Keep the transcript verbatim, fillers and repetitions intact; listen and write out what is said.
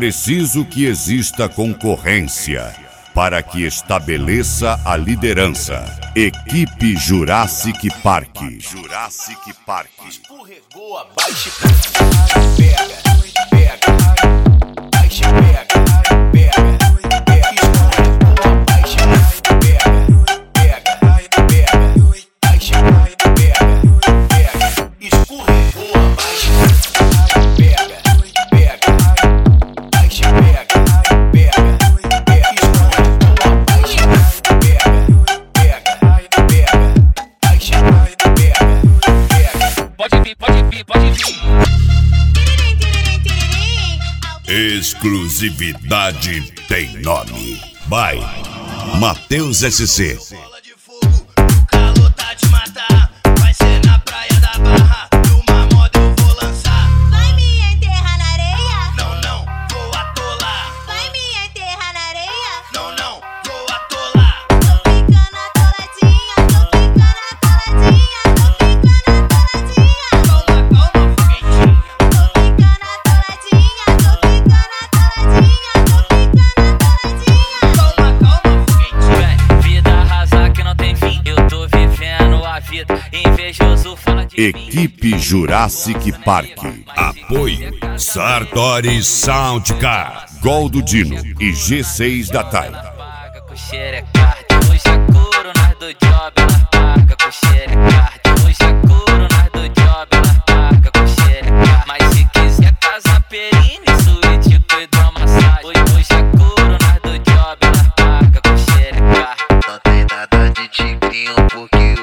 preciso que exista concorrência para que estabeleça a liderança. Equipe Jurassic Park. Jurassic Park. Escorregou abaixo, pega, pega, abaixo, pega, pega, pega, escorregou abaixo, pega, pega, pega, abaixo, pega, pega, escorregou abaixo, pega, pega, abaixo, pega, pega, pega, escorregou abaixo, pega, pega, pega, abaixo, pega, pega. Pode vir, pode vir, pode vir. Exclusividade tem nome. Vai, Matheus S C. Bola de fogo, o calor tá de matar. Vai ser na praia da Barra, numa moda eu vou lançar. Vai me enterrar na areia? Não, não, vou atolar. Vai me enterrar na areia? Não, não, vou atolar. Tô ficando atoladinha, tô ficando atoladinha, tô ficando atoladinha. Calma, calma, foguetinha. Tô ficando atoladinha, tô ficando atoladinha, tô ficando atoladinha. Calma, calma, foguetinha. Vida arrasar que não tem fim, eu tô vivendo a vida. Invejoso fala de Equipe Jurassic Park. Apoio Sartori Soundcar, Gol do Dino e G seis da Tai. paga com xerecard. Hoje é couro, nós do job, ela paga com xerecard. Hoje é couro, nós do job, ela paga com xerecard. Mas se quiser casa perine, suíte com hidromassagem. Hoje hoje é couro, nós do job, ela paga com xerecard. Não tem nada de tigrinho porque